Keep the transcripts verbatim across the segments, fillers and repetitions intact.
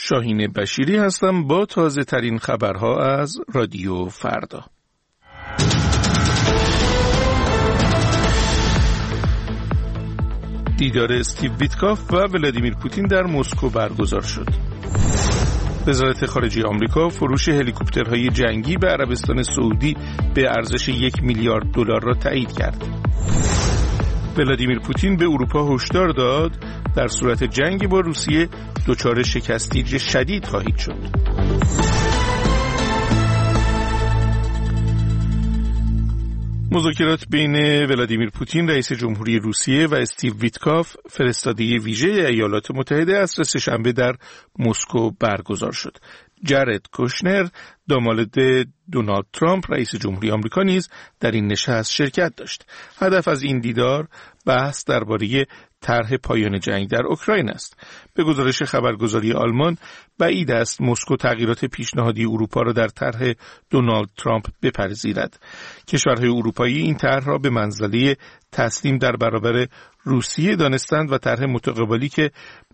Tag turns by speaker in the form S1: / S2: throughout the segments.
S1: شاهین بشیری هستم با تازه ترین خبرها از رادیو فردا. دیدار استیو ویتکاف و ولادیمیر پوتین در مسکو برگزار شد. وزارت خارجه آمریکا فروش هلیکوپترهای جنگی به عربستان سعودی به ارزش یک میلیارد دلار را تایید کرد. ولادیمیر پوتین به اروپا هشدار داد در صورت جنگ با روسیه دچار شکستی شدید خواهید شد. مذاکرات بین ولادیمیر پوتین رئیس جمهوری روسیه و استیو ویتکاف فرستاده ویژه ایالات متحده عصر سه‌شنبه در مسکو برگزار شد. جارد کوشنر داماد دونالد ترامپ رئیس جمهوری آمریکا نیز در این نشست شرکت داشت. هدف از این دیدار بحث درباره طرح پایان جنگ در اوکراین است. به گزارش خبرگزاری آلمان بعید است مسکو تغییرات پیشنهادی اروپا را در طرح دونالد ترامپ بپذیرد. کشورهای اروپایی این طرح را به منزله تسلیم در برابر روسیه دانستند و طرح متقابلی که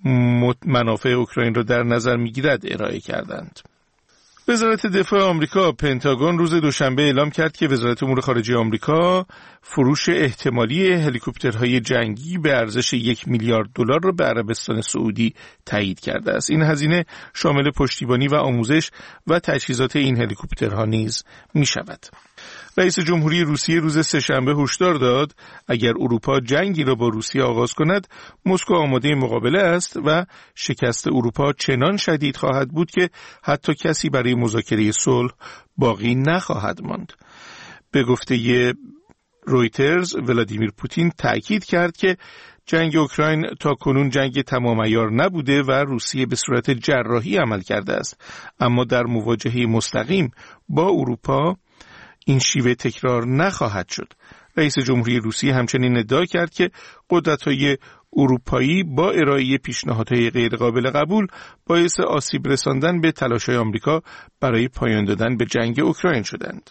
S1: منافع اوکراین را در نظر می‌گیرد ارائه کردند. وزارت دفاع آمریکا پنتاگون روز دوشنبه اعلام کرد که وزارت امور خارجه آمریکا فروش احتمالی هلیکوپترهای جنگی به ارزش یک میلیارد دلار را به عربستان سعودی تایید کرده است. این هزینه شامل پشتیبانی و آموزش و تجهیزات این هلیکوپترها نیز می شود. رئیس جمهوری روسیه روز سه‌شنبه هشدار داد اگر اروپا جنگی را با روسیه آغاز کند مسکو آماده مقابله است و شکست اروپا چنان شدید خواهد بود که حتی کسی برای مذاکره صلح باقی نخواهد ماند. به گفته رویترز ولادیمیر پوتین تأکید کرد که جنگ اوکراین تا کنون جنگ تمام عیار نبوده و روسیه به صورت جراحی عمل کرده است، اما در مواجهه مستقیم با اروپا این شیوه تکرار نخواهد شد. رئیس جمهوری روسیه همچنین ادعا کرد که قدرت‌های اروپایی با ارائه پیشنهادهای غیرقابل قبول باعث آسیب رساندن به تلاش‌های آمریکا برای پایان دادن به جنگ اوکراین شدند.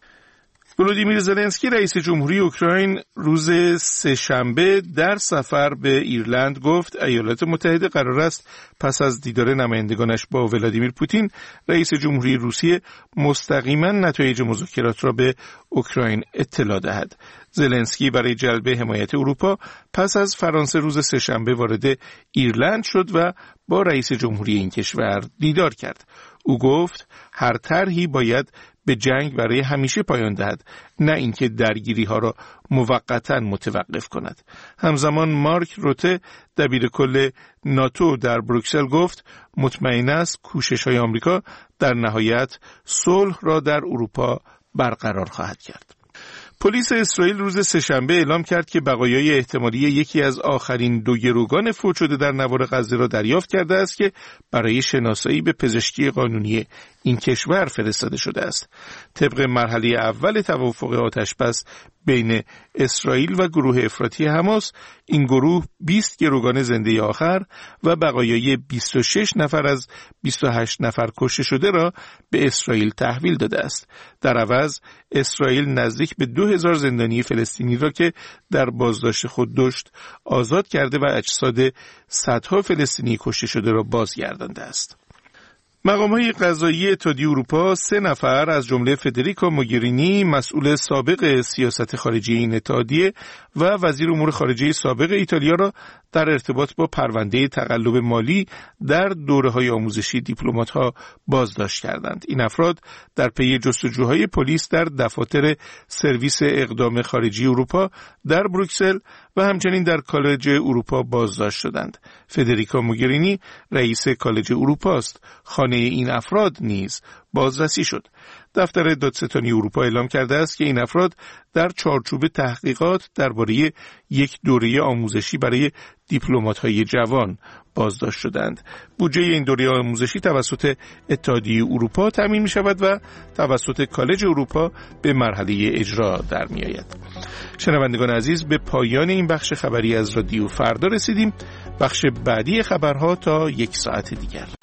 S1: ولودیمیر زلنسکی رئیس جمهوری اوکراین روز سه‌شنبه در سفر به ایرلند گفت ایالات متحده قرار است پس از دیدار نمایندگانش با ولادیمیر پوتین رئیس جمهوری روسیه مستقیما نتایج مذاکرات را به اوکراین اطلاع دهد. زلنسکی برای جلب حمایت اروپا پس از فرانسه روز سه‌شنبه وارد ایرلند شد و با رئیس جمهوری این کشور دیدار کرد. او گفت هر طرحی باید به جنگ برای همیشه پایان دهد، نه اینکه درگیری ها را موقتا متوقف کند. همزمان مارک روته دبیر کل ناتو در بروکسل گفت مطمئن است کوشش های آمریکا در نهایت صلح را در اروپا برقرار خواهد کرد. پلیس اسرائیل روز سه‌شنبه اعلام کرد که بقایای احتمالی یکی از آخرین دو گروگان فوت شده در نوار غزه را دریافت کرده است که برای شناسایی به پزشکی قانونی این کشور فرستاده شده است. طبق مرحله اول توافق آتشبس بین اسرائیل و گروه افراطی حماس، این گروه بیست گروگان زنده آخر و بقایای بیست و شش نفر از بیست و هشت نفر کشته شده را به اسرائیل تحویل داده است. در عوض اسرائیل نزدیک به دو هزار زندانی فلسطینی را که در بازداشت خود داشت آزاد کرده و اجساد صدها فلسطینی کشته شده را بازگردانده است. مقام‌های قضایی اتحادیه اروپا سه نفر از جمله فدریکا موگرینی مسئول سابق سیاست خارجی این اتحادیه و وزیر امور خارجه سابق ایتالیا را در ارتباط با پرونده تقلب مالی در دوره‌های آموزشی دیپلمات‌ها بازداشت کردند. این افراد در پی جستجوهای پلیس در دفاتر سرویس اقدام خارجی اروپا در بروکسل و همچنین در کالج اروپا بازداشت شدند. فدریکا موگرینی رئیس کالج اروپا است. خانه این افراد نیز بازرسی شد. دفتر دادستانی اروپا اعلام کرده است که این افراد در چارچوب تحقیقات درباره یک دوره آموزشی برای دیپلمات‌های جوان بازداشت شدند. بودجه این دوره آموزشی توسط اتحادیه اروپا تامین می‌شود و توسط کالج اروپا به مرحله اجرا در می‌آید. شنوندگان عزیز، به پایان این بخش خبری از رادیو فردا رسیدیم. بخش بعدی خبرها تا یک ساعت دیگر.